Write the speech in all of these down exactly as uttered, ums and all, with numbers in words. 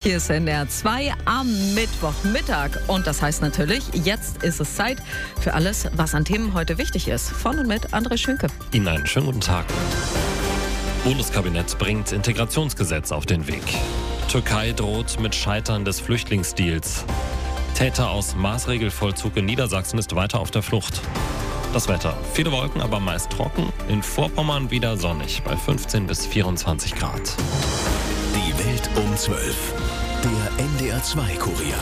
Hier ist N D R zwei am Mittwochmittag und das heißt natürlich, jetzt ist es Zeit für alles, was an Themen heute wichtig ist. Von und mit André Schünke. Ihnen einen schönen guten Tag. Bundeskabinett bringt Integrationsgesetz auf den Weg. Türkei droht mit Scheitern des Flüchtlingsdeals. Täter aus Maßregelvollzug in Niedersachsen ist weiter auf der Flucht. Das Wetter. Viele Wolken, aber meist trocken. In Vorpommern wieder sonnig bei fünfzehn bis vierundzwanzig Grad. Die Welt um zwölf. Der N D R zwei Kurier.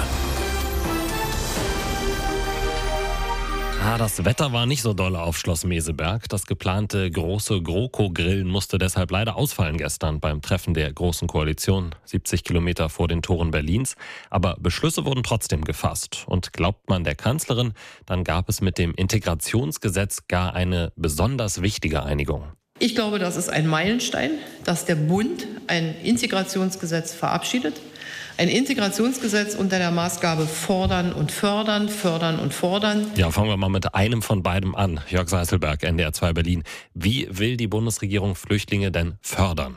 Ah, das Wetter war nicht so doll auf Schloss Meseberg. Das geplante große GroKo-Grillen musste deshalb leider ausfallen gestern beim Treffen der Großen Koalition, siebzig Kilometer vor den Toren Berlins. Aber Beschlüsse wurden trotzdem gefasst. Und glaubt man der Kanzlerin, dann gab es mit dem Integrationsgesetz gar eine besonders wichtige Einigung. Ich glaube, das ist ein Meilenstein, dass der Bund ein Integrationsgesetz verabschiedet. Ein Integrationsgesetz unter der Maßgabe fordern und fördern, fördern und fordern. Ja, fangen wir mal mit einem von beidem an. Jörg Seißelberg, N D R zwei Berlin. Wie will die Bundesregierung Flüchtlinge denn fördern?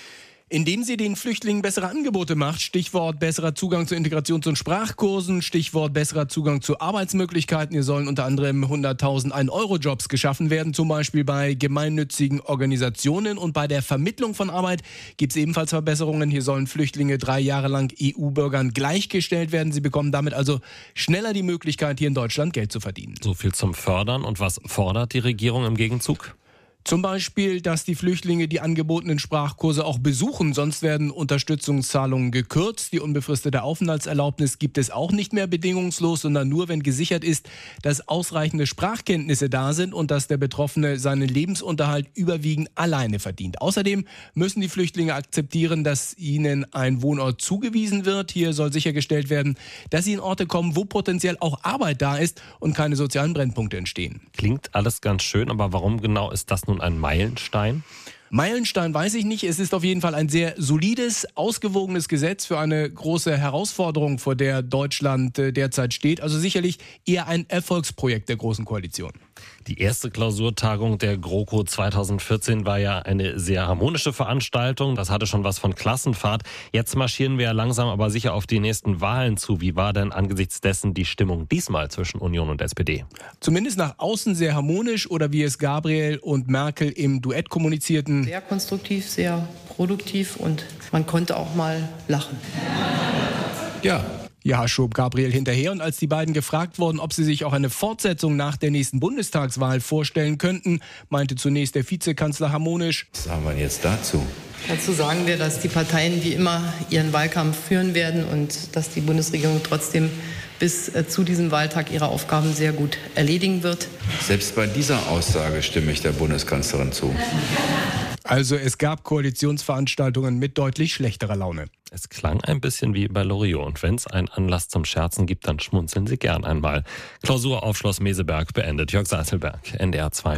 Indem sie den Flüchtlingen bessere Angebote macht, Stichwort besserer Zugang zu Integrations- und Sprachkursen, Stichwort besserer Zugang zu Arbeitsmöglichkeiten. Hier sollen unter anderem hunderttausend ein-Euro-Jobs geschaffen werden, zum Beispiel bei gemeinnützigen Organisationen. Und bei der Vermittlung von Arbeit gibt es ebenfalls Verbesserungen. Hier sollen Flüchtlinge drei Jahre lang E U-Bürgern gleichgestellt werden. Sie bekommen damit also schneller die Möglichkeit, hier in Deutschland Geld zu verdienen. So viel zum Fördern. Und was fordert die Regierung im Gegenzug? Zum Beispiel, dass die Flüchtlinge die angebotenen Sprachkurse auch besuchen, sonst werden Unterstützungszahlungen gekürzt. Die unbefristete Aufenthaltserlaubnis gibt es auch nicht mehr bedingungslos, sondern nur, wenn gesichert ist, dass ausreichende Sprachkenntnisse da sind und dass der Betroffene seinen Lebensunterhalt überwiegend alleine verdient. Außerdem müssen die Flüchtlinge akzeptieren, dass ihnen ein Wohnort zugewiesen wird. Hier soll sichergestellt werden, dass sie in Orte kommen, wo potenziell auch Arbeit da ist und keine sozialen Brennpunkte entstehen. Klingt alles ganz schön, aber warum genau ist das nun ein Meilenstein? Meilenstein weiß ich nicht. Es ist auf jeden Fall ein sehr solides, ausgewogenes Gesetz für eine große Herausforderung, vor der Deutschland derzeit steht. Also sicherlich eher ein Erfolgsprojekt der Großen Koalition. Die erste Klausurtagung der GroKo zweitausendvierzehn war ja eine sehr harmonische Veranstaltung. Das hatte schon was von Klassenfahrt. Jetzt marschieren wir ja langsam aber sicher auf die nächsten Wahlen zu. Wie war denn angesichts dessen die Stimmung diesmal zwischen Union und S P D? Zumindest nach außen sehr harmonisch oder wie es Gabriel und Merkel im Duett kommunizierten. Sehr konstruktiv, sehr produktiv und man konnte auch mal lachen. Ja. Ja, schob Gabriel hinterher. Und als die beiden gefragt wurden, ob sie sich auch eine Fortsetzung nach der nächsten Bundestagswahl vorstellen könnten, meinte zunächst der Vizekanzler harmonisch: Was sagen wir jetzt dazu? Dazu sagen wir, dass die Parteien wie immer ihren Wahlkampf führen werden und dass die Bundesregierung trotzdem bis zu diesem Wahltag ihre Aufgaben sehr gut erledigen wird. Selbst bei dieser Aussage stimme ich der Bundeskanzlerin zu. Also es gab Koalitionsveranstaltungen mit deutlich schlechterer Laune. Es klang ein bisschen wie bei Loriot. Und wenn es einen Anlass zum Scherzen gibt, dann schmunzeln Sie gern einmal. Klausur auf Schloss Meseberg beendet. Jörg Seißelberg, N D R zwei.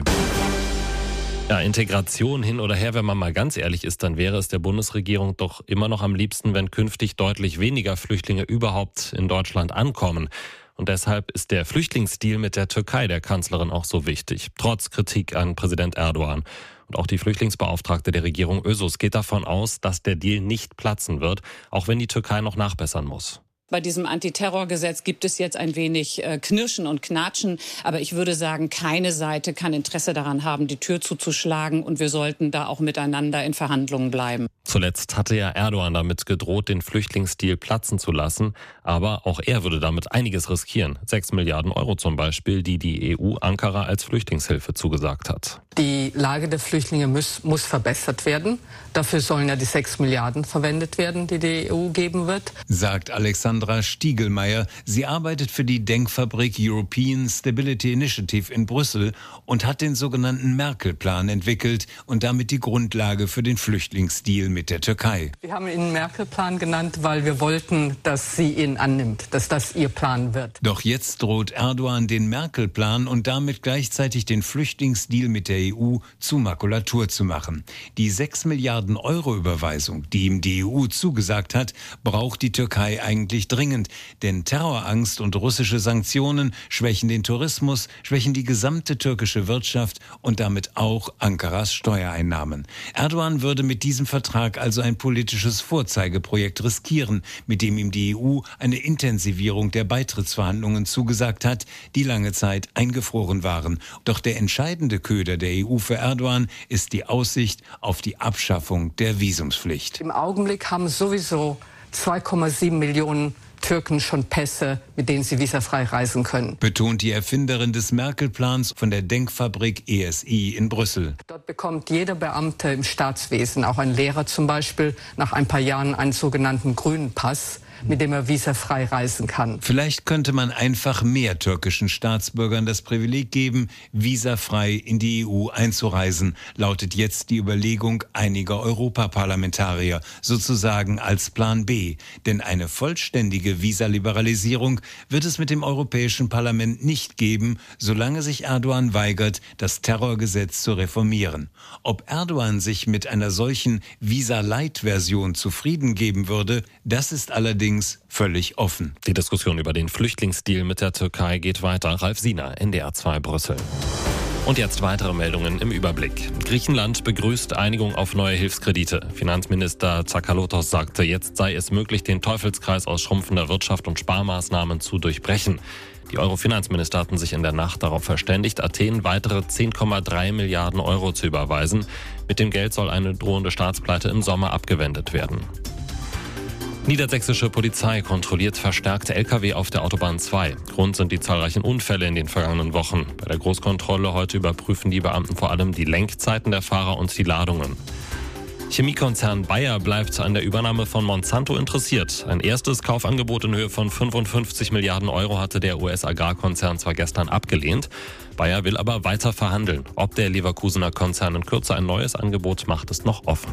Ja, Integration hin oder her, wenn man mal ganz ehrlich ist, dann wäre es der Bundesregierung doch immer noch am liebsten, wenn künftig deutlich weniger Flüchtlinge überhaupt in Deutschland ankommen. Und deshalb ist der Flüchtlingsdeal mit der Türkei der Kanzlerin auch so wichtig, trotz Kritik an Präsident Erdogan. Und auch die Flüchtlingsbeauftragte der Regierung Özos geht davon aus, dass der Deal nicht platzen wird, auch wenn die Türkei noch nachbessern muss. Bei diesem Antiterrorgesetz gibt es jetzt ein wenig äh, Knirschen und Knatschen. Aber ich würde sagen, keine Seite kann Interesse daran haben, die Tür zuzuschlagen. Und wir sollten da auch miteinander in Verhandlungen bleiben. Zuletzt hatte ja Erdogan damit gedroht, den Flüchtlingsdeal platzen zu lassen. Aber auch er würde damit einiges riskieren. Sechs Milliarden Euro zum Beispiel, die die E U Ankara als Flüchtlingshilfe zugesagt hat. Die Lage der Flüchtlinge muss, muss verbessert werden. Dafür sollen ja die sechs Milliarden verwendet werden, die die E U geben wird. Sagt Alexandra Stiegelmeier. Sie arbeitet für die Denkfabrik European Stability Initiative in Brüssel und hat den sogenannten Merkel-Plan entwickelt und damit die Grundlage für den Flüchtlingsdeal mit der Türkei. Wir haben ihn Merkel-Plan genannt, weil wir wollten, dass sie ihn annimmt, dass das ihr Plan wird. Doch jetzt droht Erdogan den Merkel-Plan und damit gleichzeitig den Flüchtlingsdeal mit der E U zu Makulatur zu machen. Die sechs Milliarden Euro Überweisung, die ihm die E U zugesagt hat, braucht die Türkei eigentlich wirklich dringend, denn Terrorangst und russische Sanktionen schwächen den Tourismus, schwächen die gesamte türkische Wirtschaft und damit auch Ankaras Steuereinnahmen. Erdogan würde mit diesem Vertrag also ein politisches Vorzeigeprojekt riskieren, mit dem ihm die E U eine Intensivierung der Beitrittsverhandlungen zugesagt hat, die lange Zeit eingefroren waren. Doch der entscheidende Köder der E U für Erdogan ist die Aussicht auf die Abschaffung der Visumspflicht. Im Augenblick haben sowieso zwei Komma sieben Millionen Türken schon Pässe, mit denen sie visafrei reisen können. Betont die Erfinderin des Merkel-Plans von der Denkfabrik E S I in Brüssel. Dort bekommt jeder Beamte im Staatswesen, auch ein Lehrer zum Beispiel, nach ein paar Jahren einen sogenannten grünen Pass, mit dem er visafrei reisen kann. Vielleicht könnte man einfach mehr türkischen Staatsbürgern das Privileg geben, visafrei in die E U einzureisen, lautet jetzt die Überlegung einiger Europaparlamentarier, sozusagen als Plan B. Denn eine vollständige Visaliberalisierung wird es mit dem Europäischen Parlament nicht geben, solange sich Erdogan weigert, das Terrorgesetz zu reformieren. Ob Erdogan sich mit einer solchen Visa-Light-Version zufrieden geben würde, das ist allerdings völlig offen. Die Diskussion über den Flüchtlingsdeal mit der Türkei geht weiter. Ralf Siener, N D R zwei Brüssel. Und jetzt weitere Meldungen im Überblick. Griechenland begrüßt Einigung auf neue Hilfskredite. Finanzminister Tsakalotos sagte, jetzt sei es möglich, den Teufelskreis aus schrumpfender Wirtschaft und Sparmaßnahmen zu durchbrechen. Die Euro-Finanzminister hatten sich in der Nacht darauf verständigt, Athen weitere zehn Komma drei Milliarden Euro zu überweisen. Mit dem Geld soll eine drohende Staatspleite im Sommer abgewendet werden. Niedersächsische Polizei kontrolliert verstärkt L K W auf der Autobahn zwei. Grund sind die zahlreichen Unfälle in den vergangenen Wochen. Bei der Großkontrolle heute überprüfen die Beamten vor allem die Lenkzeiten der Fahrer und die Ladungen. Chemiekonzern Bayer bleibt an der Übernahme von Monsanto interessiert. Ein erstes Kaufangebot in Höhe von fünfundfünfzig Milliarden Euro hatte der U S-Agrarkonzern zwar gestern abgelehnt. Bayer will aber weiter verhandeln. Ob der Leverkusener Konzern in Kürze ein neues Angebot macht, ist noch offen.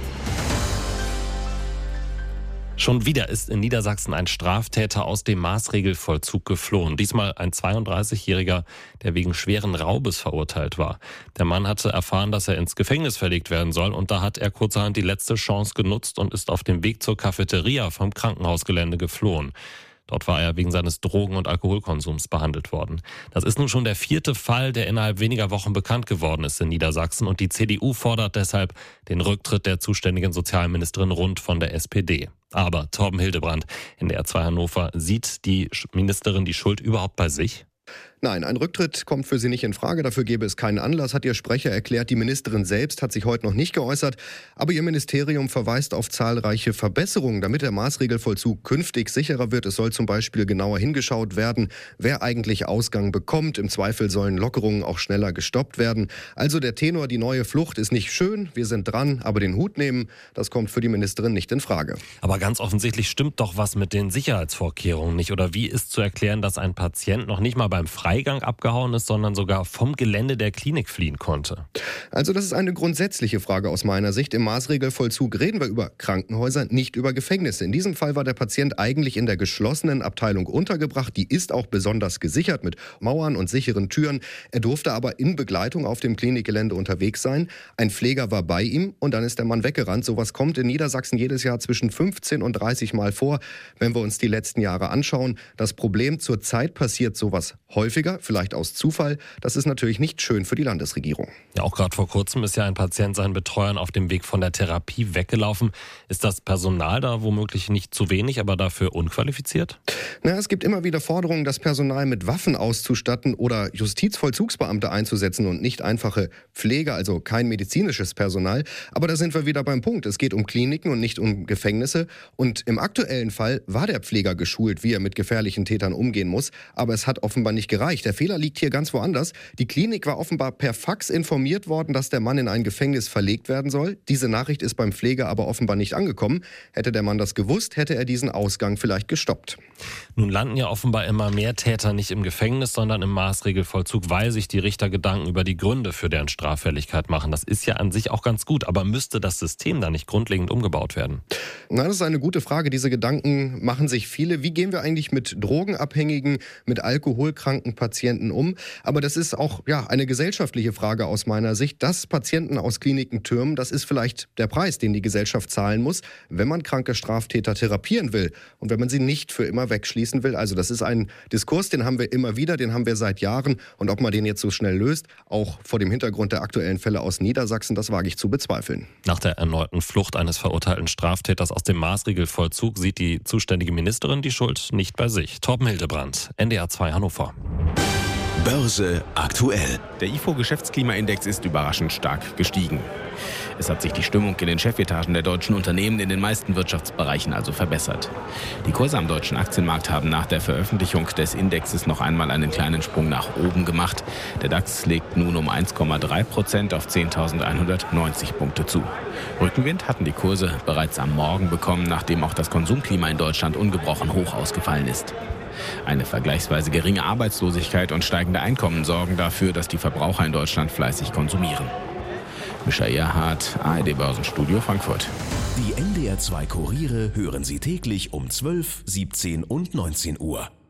Schon wieder ist in Niedersachsen ein Straftäter aus dem Maßregelvollzug geflohen. Diesmal ein zweiunddreißigjähriger, der wegen schweren Raubes verurteilt war. Der Mann hatte erfahren, dass er ins Gefängnis verlegt werden soll, und da hat er kurzerhand die letzte Chance genutzt und ist auf dem Weg zur Cafeteria vom Krankenhausgelände geflohen. Dort war er wegen seines Drogen- und Alkoholkonsums behandelt worden. Das ist nun schon der vierte Fall, der innerhalb weniger Wochen bekannt geworden ist in Niedersachsen. Und die C D U fordert deshalb den Rücktritt der zuständigen Sozialministerin Rund von der S P D. Aber Torben Hildebrand, N D R zwei Hannover, sieht die Ministerin die Schuld überhaupt bei sich? Nein, ein Rücktritt kommt für sie nicht in Frage. Dafür gäbe es keinen Anlass, hat ihr Sprecher erklärt. Die Ministerin selbst hat sich heute noch nicht geäußert. Aber ihr Ministerium verweist auf zahlreiche Verbesserungen, damit der Maßregelvollzug künftig sicherer wird. Es soll zum Beispiel genauer hingeschaut werden, wer eigentlich Ausgang bekommt. Im Zweifel sollen Lockerungen auch schneller gestoppt werden. Also der Tenor, die neue Flucht ist nicht schön. Wir sind dran, aber den Hut nehmen, das kommt für die Ministerin nicht in Frage. Aber ganz offensichtlich stimmt doch was mit den Sicherheitsvorkehrungen nicht. Oder wie ist zu erklären, dass ein Patient noch nicht mal beim Freigang abgehauen ist, sondern sogar vom Gelände der Klinik fliehen konnte? Also das ist eine grundsätzliche Frage aus meiner Sicht. Im Maßregelvollzug reden wir über Krankenhäuser, nicht über Gefängnisse. In diesem Fall war der Patient eigentlich in der geschlossenen Abteilung untergebracht. Die ist auch besonders gesichert mit Mauern und sicheren Türen. Er durfte aber in Begleitung auf dem Klinikgelände unterwegs sein. Ein Pfleger war bei ihm und dann ist der Mann weggerannt. Sowas kommt in Niedersachsen jedes Jahr zwischen fünfzehn und dreißig Mal vor, wenn wir uns die letzten Jahre anschauen. Das Problem: zurzeit passiert sowas häufiger, vielleicht aus Zufall. Das ist natürlich nicht schön für die Landesregierung. Ja, auch gerade vor kurzem ist ja ein Patient seinen Betreuern auf dem Weg von der Therapie weggelaufen. Ist das Personal da womöglich nicht zu wenig, aber dafür unqualifiziert? Na, es gibt immer wieder Forderungen, das Personal mit Waffen auszustatten oder Justizvollzugsbeamte einzusetzen und nicht einfache Pfleger, also kein medizinisches Personal. Aber da sind wir wieder beim Punkt. Es geht um Kliniken und nicht um Gefängnisse. Und im aktuellen Fall war der Pfleger geschult, wie er mit gefährlichen Tätern umgehen muss. Aber es hat offenbar nicht gereicht. Der Fehler liegt hier ganz woanders. Die Klinik war offenbar per Fax informiert worden, dass der Mann in ein Gefängnis verlegt werden soll. Diese Nachricht ist beim Pfleger aber offenbar nicht angekommen. Hätte der Mann das gewusst, hätte er diesen Ausgang vielleicht gestoppt. Nun landen ja offenbar immer mehr Täter nicht im Gefängnis, sondern im Maßregelvollzug, weil sich die Richter Gedanken über die Gründe für deren Straffälligkeit machen. Das ist ja an sich auch ganz gut, aber müsste das System da nicht grundlegend umgebaut werden? Na, das ist eine gute Frage. Diese Gedanken machen sich viele. Wie gehen wir eigentlich mit Drogenabhängigen, mit alkoholkranken kranken Patienten um. Aber das ist auch ja, eine gesellschaftliche Frage aus meiner Sicht. Dass Patienten aus Kliniken türmen, das ist vielleicht der Preis, den die Gesellschaft zahlen muss, wenn man kranke Straftäter therapieren will und wenn man sie nicht für immer wegschließen will. Also das ist ein Diskurs, den haben wir immer wieder, den haben wir seit Jahren. Und ob man den jetzt so schnell löst, auch vor dem Hintergrund der aktuellen Fälle aus Niedersachsen, das wage ich zu bezweifeln. Nach der erneuten Flucht eines verurteilten Straftäters aus dem Maßregelvollzug sieht die zuständige Ministerin die Schuld nicht bei sich. Torben Hildebrand, N D R zwei Hannover. Börse aktuell. Der I F O-Geschäftsklimaindex ist überraschend stark gestiegen. Es hat sich die Stimmung in den Chefetagen der deutschen Unternehmen in den meisten Wirtschaftsbereichen also verbessert. Die Kurse am deutschen Aktienmarkt haben nach der Veröffentlichung des Indexes noch einmal einen kleinen Sprung nach oben gemacht. Der DAX legt nun um eins Komma drei Prozent auf zehntausendeinhundertneunzig Punkte zu. Rückenwind hatten die Kurse bereits am Morgen bekommen, nachdem auch das Konsumklima in Deutschland ungebrochen hoch ausgefallen ist. Eine vergleichsweise geringe Arbeitslosigkeit und steigende Einkommen sorgen dafür, dass die Verbraucher in Deutschland fleißig konsumieren. Michael Erhardt, A R D Börsenstudio Frankfurt. Die N D R zwei Kuriere hören Sie täglich um zwölf, siebzehn und neunzehn Uhr.